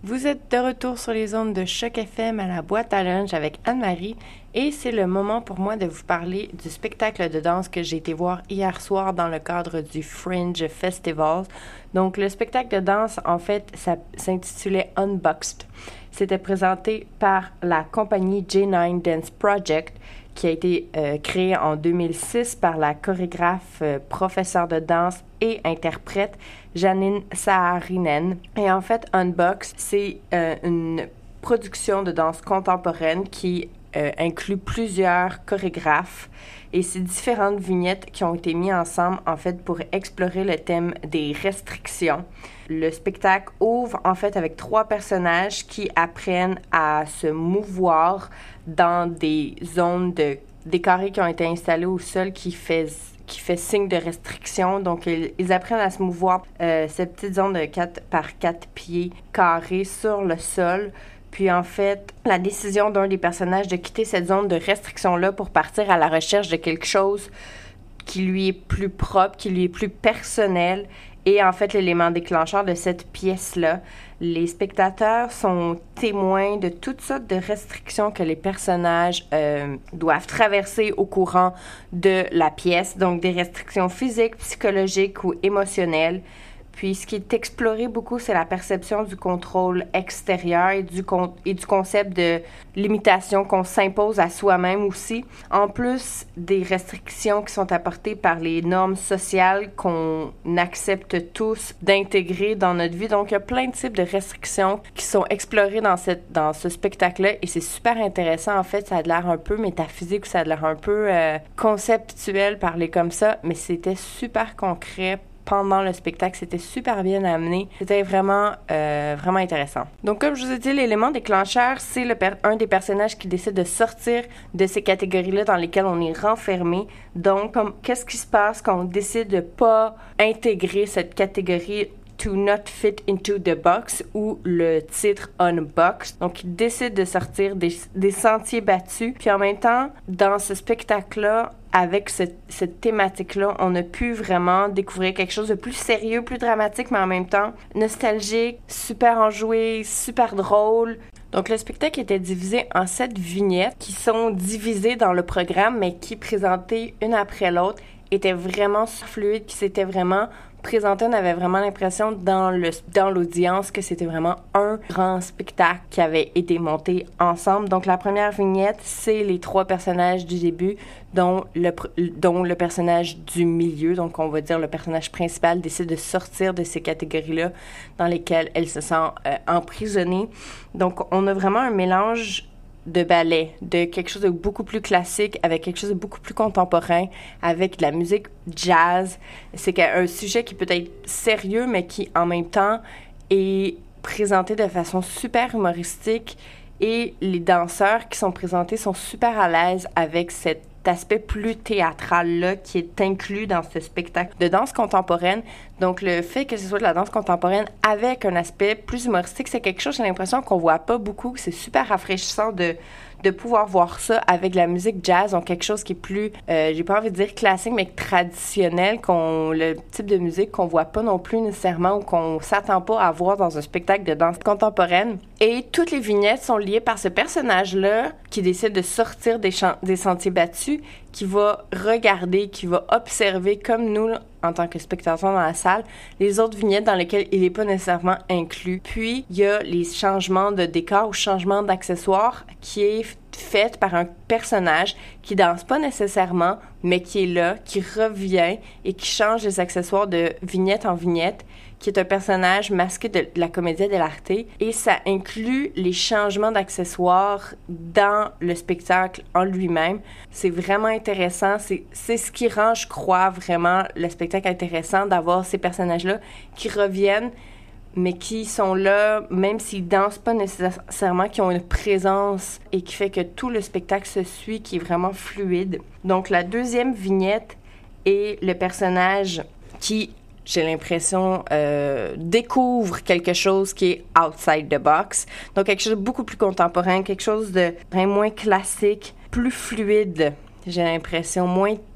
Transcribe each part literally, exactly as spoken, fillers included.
Vous êtes de retour sur les ondes de Choc F M à la boîte à lunch avec Anne-Marie et c'est le moment pour moi de vous parler du spectacle de danse que j'ai été voir hier soir dans le cadre du Fringe Festival. Donc le spectacle de danse, en fait, ça s'intitulait Unboxed. C'était présenté par la compagnie J neuf Dance Project qui a été euh, créée en deux mille six par la chorégraphe, euh, professeure de danse et interprète Janine Saarinen. Et en fait, Unboxed, c'est euh, une production de danse contemporaine qui euh, inclut plusieurs chorégraphes et c'est différentes vignettes qui ont été mises ensemble en fait pour explorer le thème des restrictions. Le spectacle ouvre en fait avec trois personnages qui apprennent à se mouvoir dans des zones de des carrés qui ont été installés au sol qui fait qui fait signe de restriction. Donc, ils, ils apprennent à se mouvoir euh, cette petite zone de quatre par quatre pieds carrés sur le sol. Puis, en fait, la décision d'un des personnages de quitter cette zone de restriction-là pour partir à la recherche de quelque chose qui lui est plus propre, qui lui est plus personnel. Et en fait, l'élément déclencheur de cette pièce-là, les spectateurs sont témoins de toutes sortes de restrictions que les personnages euh, doivent traverser au courant de la pièce. Donc, des restrictions physiques, psychologiques ou émotionnelles. Puis, ce qui est exploré beaucoup, c'est la perception du contrôle extérieur et du, con- et du concept de limitation qu'on s'impose à soi-même aussi. En plus des restrictions qui sont apportées par les normes sociales qu'on accepte tous d'intégrer dans notre vie. Donc, il y a plein de types de restrictions qui sont explorées dans, cette, dans ce spectacle-là et c'est super intéressant. En fait, ça a l'air un peu métaphysique ou ça a l'air un peu euh, conceptuel, parler comme ça, mais c'était super concret. Pendant le spectacle, c'était super bien amené. C'était vraiment, euh, vraiment intéressant. Donc, comme je vous ai dit, l'élément déclencheur, c'est le per- un des personnages qui décide de sortir de ces catégories-là dans lesquelles on est renfermé. Donc, comme, qu'est-ce qui se passe quand on décide de pas intégrer cette catégorie To Not Fit Into the Box ou le titre Unboxed. Donc, il décide de sortir des, des sentiers battus. Puis en même temps, dans ce spectacle-là, avec ce, cette thématique-là, on a pu vraiment découvrir quelque chose de plus sérieux, plus dramatique, mais en même temps nostalgique, super enjoué, super drôle. Donc, le spectacle était divisé en sept vignettes qui sont divisées dans le programme, mais qui, présentées une après l'autre, étaient vraiment fluides, qui s'étaient vraiment présenté, on avait vraiment l'impression dans le dans l'audience que c'était vraiment un grand spectacle qui avait été monté ensemble. Donc la première vignette, c'est les trois personnages du début, dont le dont le personnage du milieu, donc on va dire le personnage principal, décide de sortir de ces catégories-là dans lesquelles elle se sent euh, emprisonnée. Donc on a vraiment un mélange de ballet, de quelque chose de beaucoup plus classique avec quelque chose de beaucoup plus contemporain, avec de la musique jazz. C'est un sujet qui peut être sérieux, mais qui, en même temps, est présenté de façon super humoristique et les danseurs qui sont présentés sont super à l'aise avec cet aspect plus théâtral-là qui est inclus dans ce spectacle de danse contemporaine. Donc, le fait que ce soit de la danse contemporaine avec un aspect plus humoristique, c'est quelque chose, j'ai l'impression qu'on voit pas beaucoup. C'est super rafraîchissant de, de pouvoir voir ça avec de la musique jazz, donc quelque chose qui est plus, euh, j'ai pas envie de dire classique, mais traditionnel, qu'on, le type de musique qu'on voit pas non plus nécessairement ou qu'on s'attend pas à voir dans un spectacle de danse contemporaine. Et toutes les vignettes sont liées par ce personnage-là qui décide de sortir des, champs, des sentiers battus, qui va regarder, qui va observer, comme nous, en tant que spectateurs dans la salle, les autres vignettes dans lesquelles il n'est pas nécessairement inclus. Puis, il y a les changements de décor ou changements d'accessoires qui est fait par un personnage qui danse pas nécessairement, mais qui est là, qui revient et qui change les accessoires de vignette en vignette, qui est un personnage masqué de, de la comédie dell'arte, et ça inclut les changements d'accessoires dans le spectacle en lui-même. C'est vraiment intéressant, c'est, c'est ce qui rend, je crois, vraiment le spectacle intéressant, d'avoir ces personnages-là qui reviennent, mais qui sont là, même s'ils dansent pas nécessairement, qui ont une présence et qui fait que tout le spectacle se suit, qui est vraiment fluide. Donc, la deuxième vignette est le personnage qui, j'ai l'impression, euh, découvre quelque chose qui est outside the box. Donc, quelque chose de beaucoup plus contemporain, quelque chose de moins classique, plus fluide, j'ai l'impression, moins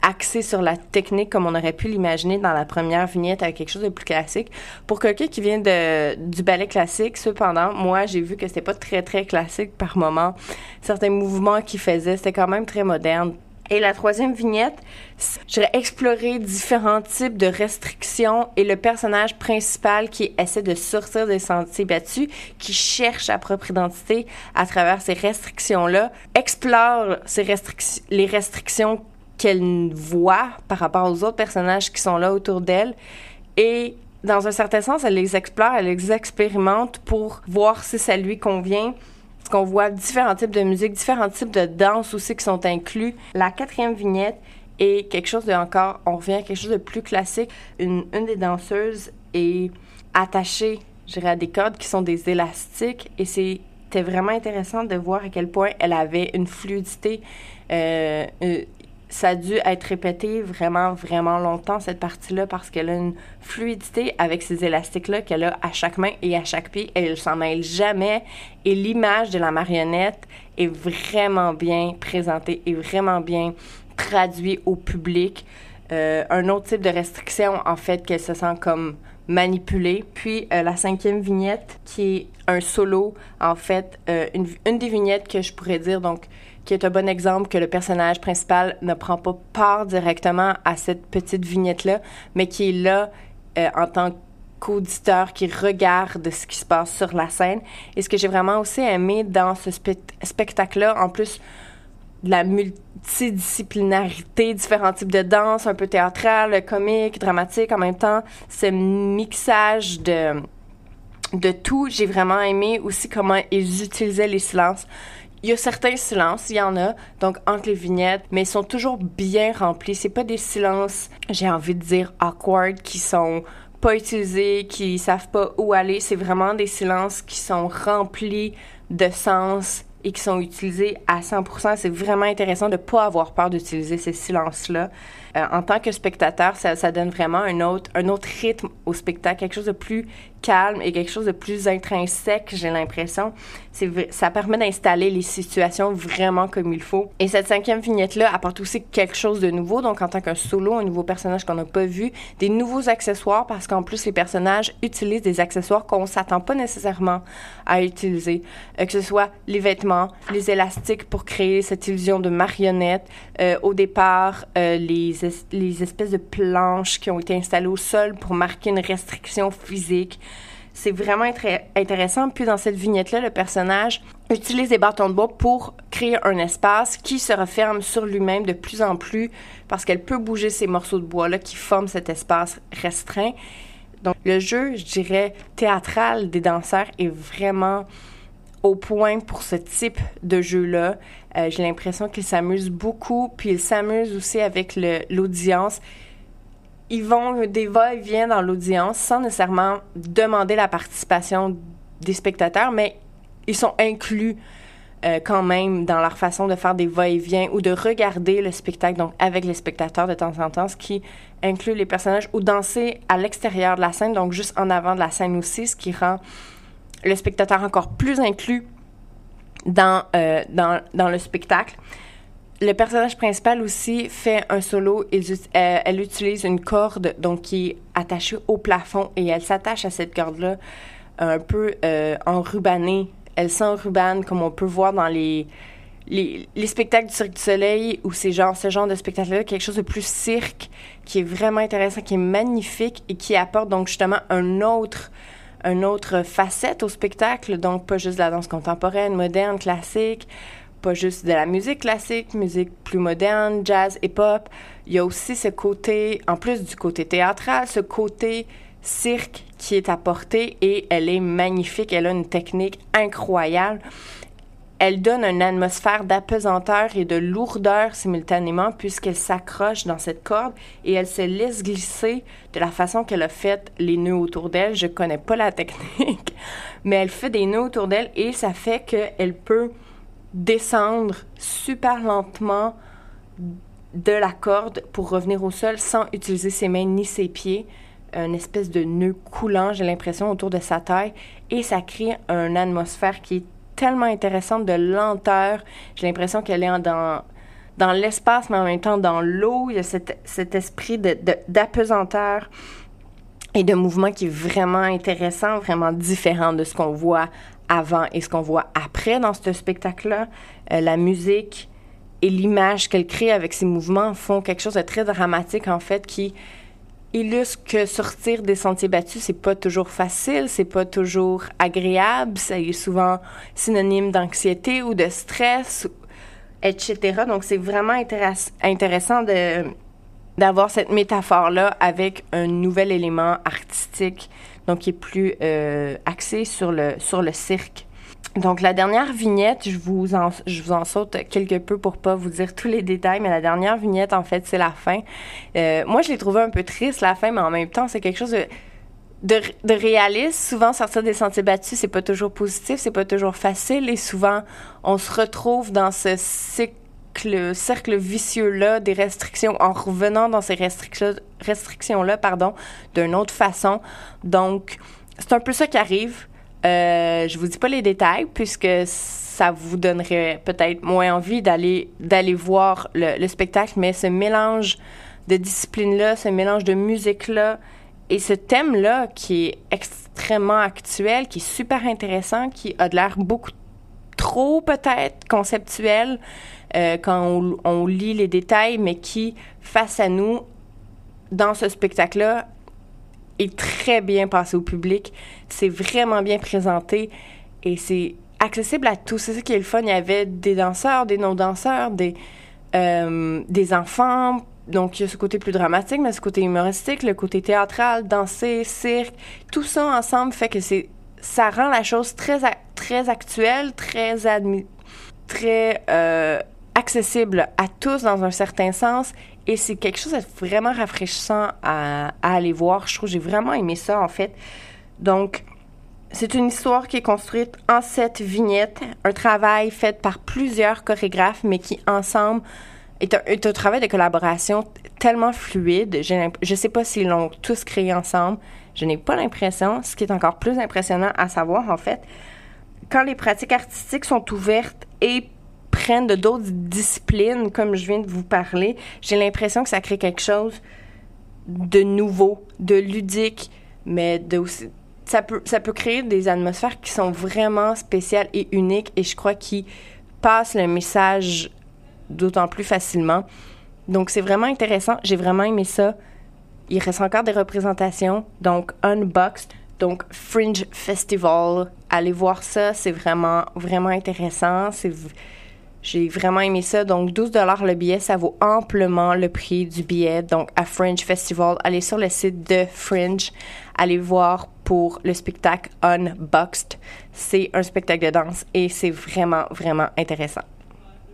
axé sur la technique comme on aurait pu l'imaginer dans la première vignette avec quelque chose de plus classique. Pour quelqu'un qui vient de, du ballet classique, cependant, moi, j'ai vu que c'était pas très, très classique par moment. Certains mouvements qu'il faisait, c'était quand même très moderne. Et la troisième vignette, je vais explorer différents types de restrictions et le personnage principal qui essaie de sortir des sentiers battus, qui cherche sa propre identité à travers ces restrictions-là, explore ces restric- les restrictions qu'elle voit par rapport aux autres personnages qui sont là autour d'elle et dans un certain sens, elle les explore, elle les expérimente pour voir si ça lui convient. Parce qu'on voit différents types de musique, différents types de danse aussi qui sont inclus. La quatrième vignette est quelque chose de encore, on revient à quelque chose de plus classique. Une, une des danseuses est attachée, je dirais, à des cordes qui sont des élastiques et c'était vraiment intéressant de voir à quel point elle avait une fluidité. Euh, euh, ça a dû être répété vraiment, vraiment longtemps, cette partie-là, parce qu'elle a une fluidité avec ces élastiques-là qu'elle a à chaque main et à chaque pied. Elle ne s'en mêle jamais. Et l'image de la marionnette est vraiment bien présentée et vraiment bien traduite au public. Euh, un autre type de restriction, en fait, qu'elle se sent comme manipulée. Puis euh, la cinquième vignette, qui est un solo, en fait, euh, une, une des vignettes que je pourrais dire, donc, qui est un bon exemple que le personnage principal ne prend pas part directement à cette petite vignette-là, mais qui est là euh, en tant qu'auditeur qui regarde ce qui se passe sur la scène. Et ce que j'ai vraiment aussi aimé dans ce spe- spectacle-là, en plus de la multidisciplinarité, différents types de danse, un peu théâtrale, comique, dramatique en même temps, ce mixage de, de tout, j'ai vraiment aimé aussi comment ils utilisaient les silences. Il y a certains silences, il y en a, donc entre les vignettes, mais ils sont toujours bien remplis. C'est pas des silences, j'ai envie de dire, awkward, qui sont pas utilisés, qui savent pas où aller. C'est vraiment des silences qui sont remplis de sens et qui sont utilisés à cent pour cent. C'est vraiment intéressant de pas avoir peur d'utiliser ces silences-là. Euh, en tant que spectateur, ça, ça donne vraiment un autre, un autre rythme au spectacle, quelque chose de plus calme et quelque chose de plus intrinsèque, j'ai l'impression. C'est, ça permet d'installer les situations vraiment comme il faut. Et cette cinquième vignette-là apporte aussi quelque chose de nouveau, donc en tant qu'un solo, un nouveau personnage qu'on n'a pas vu, des nouveaux accessoires, parce qu'en plus, les personnages utilisent des accessoires qu'on s'attend pas nécessairement à utiliser, euh, que ce soit les vêtements, les élastiques pour créer cette illusion de marionnette, euh, au départ, euh, les, es- les espèces de planches qui ont été installées au sol pour marquer une restriction physique. C'est vraiment très intéressant. Puis dans cette vignette-là, le personnage utilise des bâtons de bois pour créer un espace qui se referme sur lui-même de plus en plus parce qu'elle peut bouger ces morceaux de bois-là qui forment cet espace restreint. Donc le jeu, je dirais, théâtral des danseurs est vraiment au point pour ce type de jeu-là. Euh, j'ai l'impression qu'ils s'amusent beaucoup, puis ils s'amusent aussi avec le, l'audience. Ils vont des va-et-vient dans l'audience sans nécessairement demander la participation des spectateurs, mais ils sont inclus euh, quand même dans leur façon de faire des va-et-vient ou de regarder le spectacle, donc avec les spectateurs de temps en temps, ce qui inclut les personnages, ou danser à l'extérieur de la scène, donc juste en avant de la scène aussi, ce qui rend le spectateur encore plus inclus dans, euh, dans, dans le spectacle. Le personnage principal aussi fait un solo. Il, euh, elle utilise une corde donc qui est attachée au plafond et elle s'attache à cette corde-là un peu euh, enrubanée. Elle s'enrubane comme on peut voir dans les, les, les spectacles du Cirque du Soleil ou c'est genre, ce genre de spectacle-là, quelque chose de plus cirque qui est vraiment intéressant, qui est magnifique et qui apporte donc justement un autre, une autre facette au spectacle. Donc pas juste de la danse contemporaine, moderne, classique, pas juste de la musique classique, musique plus moderne, jazz et pop. Il y a aussi ce côté, en plus du côté théâtral, ce côté cirque qui est apporté et elle est magnifique. Elle a une technique incroyable. Elle donne une atmosphère d'apesanteur et de lourdeur simultanément puisqu'elle s'accroche dans cette corde et elle se laisse glisser de la façon qu'elle a fait les nœuds autour d'elle. Je connais pas la technique, mais elle fait des nœuds autour d'elle et ça fait qu'elle peut descendre super lentement de la corde pour revenir au sol sans utiliser ses mains ni ses pieds. Une espèce de nœud coulant, j'ai l'impression, autour de sa taille. Et ça crée une atmosphère qui est tellement intéressante de lenteur. J'ai l'impression qu'elle est en, dans, dans l'espace, mais en même temps dans l'eau. Il y a cet, cet esprit de, de, d'apesanteur et de mouvement qui est vraiment intéressant, vraiment différent de ce qu'on voit avant et ce qu'on voit après dans ce spectacle-là. Euh, la musique et l'image qu'elle crée avec ses mouvements font quelque chose de très dramatique, en fait, qui illustre que sortir des sentiers battus, c'est pas toujours facile, c'est pas toujours agréable, ça est souvent synonyme d'anxiété ou de stress, et cetera. Donc, c'est vraiment intéress- intéressant de, d'avoir cette métaphore-là avec un nouvel élément artistique, donc qui est plus euh, axé sur le, sur le cirque. Donc, la dernière vignette, je vous en, je vous en saute quelque peu pour pas vous dire tous les détails, mais la dernière vignette, en fait, c'est la fin. Euh, moi, je l'ai trouvée un peu triste, la fin, mais en même temps, c'est quelque chose de, de, de réaliste. Souvent, sortir des sentiers battus, c'est pas toujours positif, c'est pas toujours facile, et souvent, on se retrouve dans ce cycle, cercle vicieux-là des restrictions, en revenant dans ces restrictions, restrictions-là, pardon, d'une autre façon. Donc, c'est un peu ça qui arrive. Euh, je vous dis pas les détails puisque ça vous donnerait peut-être moins envie d'aller d'aller voir le, le spectacle, mais ce mélange de disciplines-là, ce mélange de musique-là et ce thème-là qui est extrêmement actuel, qui est super intéressant, qui a de l'air beaucoup trop peut-être conceptuel euh, quand on, on lit les détails, mais qui, face à nous, dans ce spectacle-là, est très bien passé au public. C'est vraiment bien présenté et c'est accessible à tous. C'est ça qui est le fun. Il y avait des danseurs, des non-danseurs, des, euh, des enfants. Donc, il y a ce côté plus dramatique, mais ce côté humoristique, le côté théâtral, danser, cirque. Tout ça ensemble fait que c'est, ça rend la chose très, très actuelle, très, admi- très euh, accessible à tous dans un certain sens. Et c'est quelque chose de vraiment rafraîchissant à, à aller voir. Je trouve que j'ai vraiment aimé ça, en fait. Donc, c'est une histoire qui est construite en sept vignettes, un travail fait par plusieurs chorégraphes, mais qui, ensemble, est un, est un travail de collaboration tellement fluide. J'ai je ne sais pas s'ils l'ont tous créé ensemble. Je n'ai pas l'impression. Ce qui est encore plus impressionnant à savoir, en fait, quand les pratiques artistiques sont ouvertes et prennent de d'autres disciplines, comme je viens de vous parler, j'ai l'impression que ça crée quelque chose de nouveau, de ludique, mais de aussi, ça peut, ça peut créer des atmosphères qui sont vraiment spéciales et uniques, et je crois qu'ils passent le message d'autant plus facilement. Donc, c'est vraiment intéressant. J'ai vraiment aimé ça. Il reste encore des représentations, donc Unboxed, donc Fringe Festival. Allez voir ça, c'est vraiment, vraiment intéressant. C'est... J'ai vraiment aimé ça. Donc, douze dollars le billet, ça vaut amplement le prix du billet. Donc, à Fringe Festival, allez sur le site de Fringe. Allez voir pour le spectacle Unboxed. C'est un spectacle de danse et c'est vraiment, vraiment intéressant.